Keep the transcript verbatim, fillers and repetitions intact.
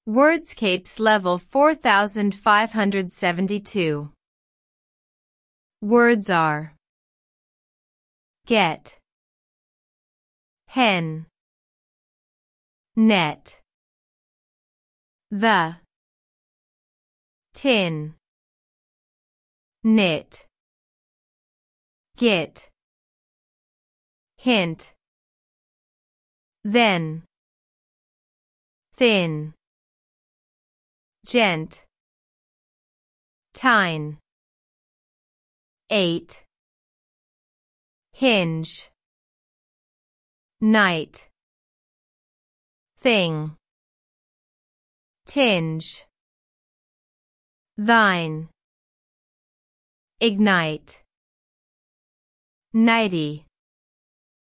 Wordscapes level four thousand five hundred seventy-two. Words are get, hen, net, the, tin, knit, git, hint, then, thin, gent, tine, eight, hinge, night, thing, tinge, thine, ignite, nighty.